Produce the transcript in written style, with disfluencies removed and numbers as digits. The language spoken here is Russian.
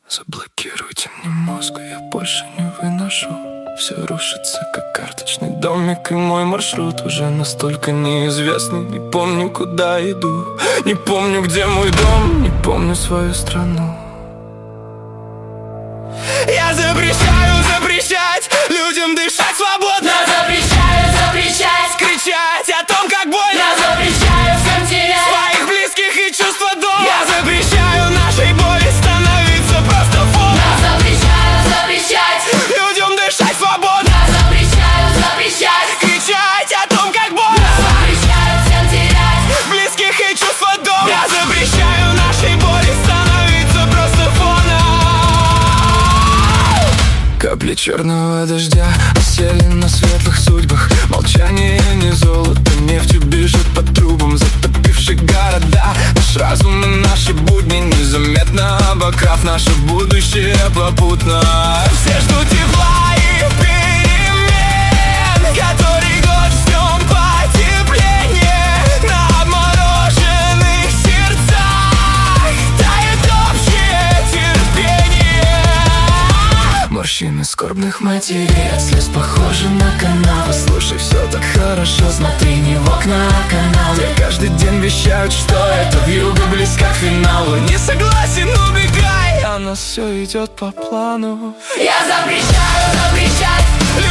Заблокируйте мне мозг, я больше не выношу. Все рушится, как карточный домик, и мой маршрут уже настолько неизвестный. Не помню, куда иду, не помню, где мой дом, не помню свою страну. Я запрещаю запрещать людям дышать свободно. Я запрещаю запрещать кричать о том, как больно. Я запрещаю всем терять своих близких и чувства дома. Я запрещаю нашей боли становиться просто фоном. Я запрещаю запрещать людям дышать свободно. Я запрещаю запрещать кричать о том, как больно. Я запрещаю всем терять близких и чувства дома. Я запрещаю нашей боли становиться просто фоном. Капли черного дождя осели на светлых судьбах. Молчание не золото, нефтью бежит по трубам, затопивший города. Наш разум и наши будни, незаметно обокрав наше будущее попутно. Все ждут тепла и перемен, который год ждем потепления. На обмороженных сердцах тает общее терпение. Морщины скорбных матерей от слез похожи на канавы. Слушай, все так хорошо, смотри не в окна, а канал. Где каждый день вещают, что эта вьюга близка к финалу. Не согласен, убегай, а нас все идет по плану. Я запрещаю запрещать